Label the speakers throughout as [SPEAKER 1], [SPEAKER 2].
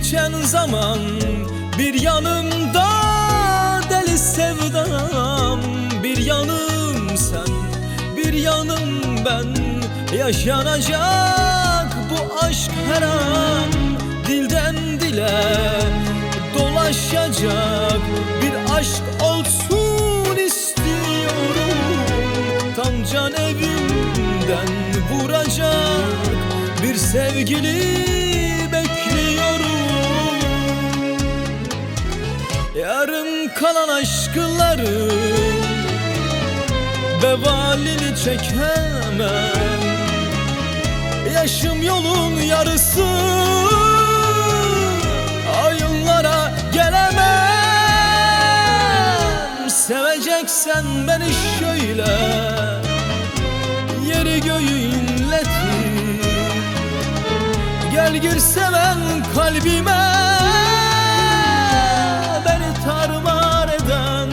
[SPEAKER 1] geçen zaman bir yanımda deli sevdam, bir yanım sen, bir yanım ben. Yaşanacak bu aşk her an, dilden dile dolaşacak bir aşk olsun istiyorum. Tam can evimden vuracak bir sevgili bekliyorum. Yarım kalan aşkların vebalini çekemem. Yaşım yolun yarısı, ayınlara gelemem. Seveceksen beni şöyle, yeri göğü inletir. Gel gir seven kalbime, beni tarumar eden.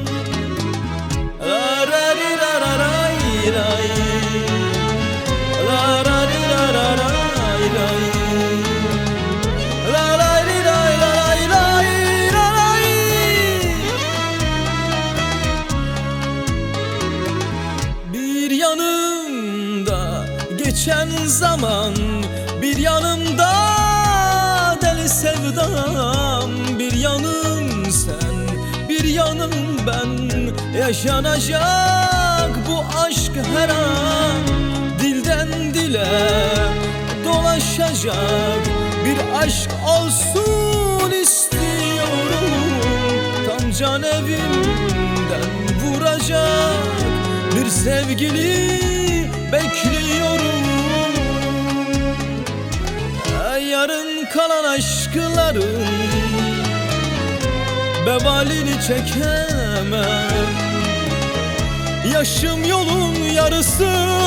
[SPEAKER 1] Bir yanımda geçen zaman, bir yanımda deli sevdam, bir yanım sen, bir yanım ben. Yaşanacak bu aşk her an, dilden dile dolaşacak bir aşk olsun istiyorum. Tam can evimden vuracak bir sevgili bekliyorum. Yarın kalan aşkların vebalini çekemem. Yaşım yolun yarısı,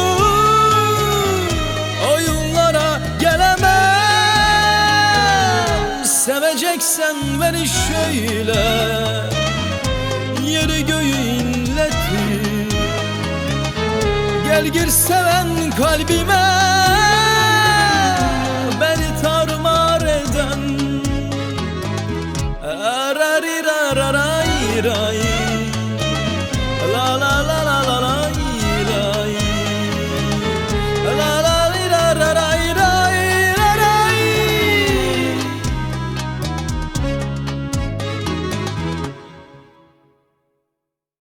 [SPEAKER 1] oyunlara gelemem. Seveceksen beni şöyle, yeri göğü inletir. Gel gir seven kalbime,